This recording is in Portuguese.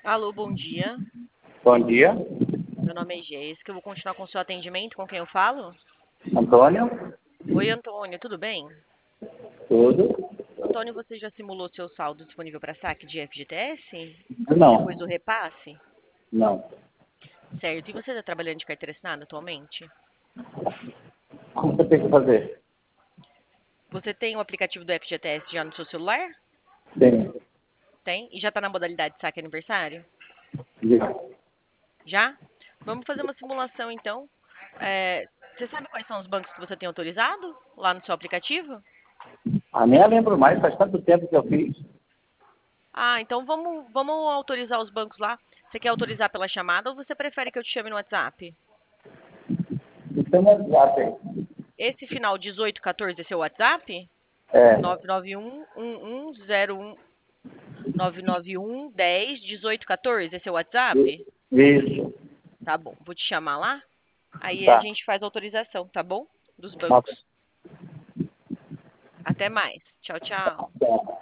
Alô, bom dia. Bom dia, Meu nome é Jéssica. Eu vou continuar com o seu atendimento. Com quem eu falo? Antônio. Oi, Antônio, tudo bem? Tudo? Antônio, você já simulou seu saldo disponível para saque de FGTS? Depois do Não, repasse? não. Certo. E você está trabalhando de carteira assinada atualmente? Como você tem que fazer? Você tem o aplicativo do FGTS já no seu celular? Tem. Tem? E já está na modalidade saque aniversário? Já. Já? Vamos fazer uma simulação, então. Você sabe quais são os bancos que você tem autorizado lá no seu aplicativo? Nem lembro mais, faz tanto tempo que eu fiz. Ah, então vamos autorizar os bancos lá. Você quer autorizar pela chamada ou você prefere que eu te chame no WhatsApp? Isso é um WhatsApp aí. Esse final 1814 é seu WhatsApp? É, 991 991 10 1814 é seu WhatsApp? isso. Tá bom, vou te chamar lá. Aí a Tá. gente faz a autorização, tá bom? Dos Tá. bancos. Até mais. Tchau, tchau. Tá.